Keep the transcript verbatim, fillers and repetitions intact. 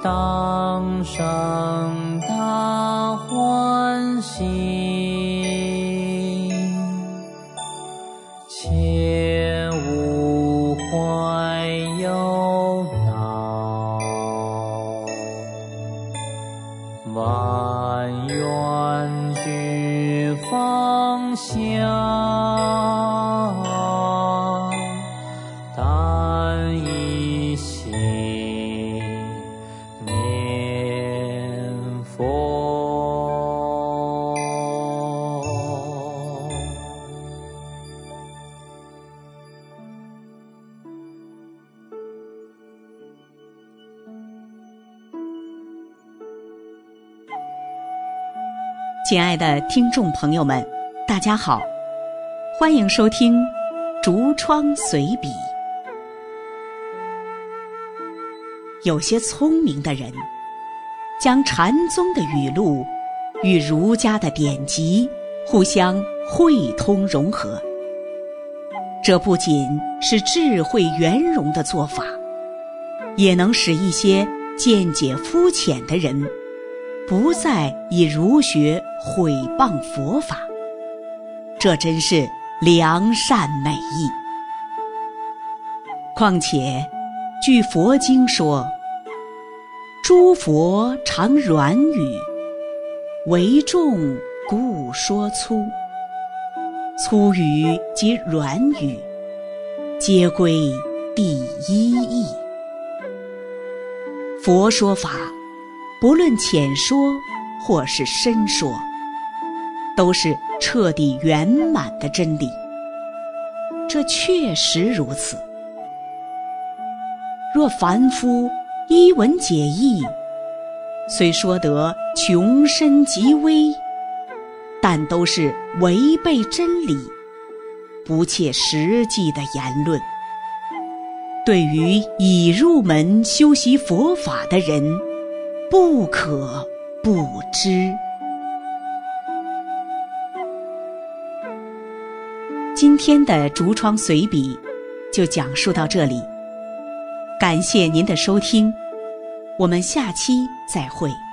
当生大欢喜，切勿怀忧恼，万愿俱放下，但一心念佛。 亲爱的听众朋友们，大家好，欢迎收听竹窗随笔。有些聪明的人将禅宗的语录与儒家的典籍互相汇通融合，这不仅是智慧圆融的做法，也能使一些见解肤浅的人不再以儒学毁谤佛法，这真是良善美意。况且据佛经说，诸佛常软语，为众故说粗，粗语及软语皆归第一义。佛说法不论浅说或是深说，都是彻底圆满的真理，这确实如此。若凡夫依文解义，虽说得穷深极微，但都是违背真理、不切实际的言论。对于已入门修习佛法的人，不可不知。今天的竹窗随笔就讲述到这里，感谢您的收听，我们下期再会。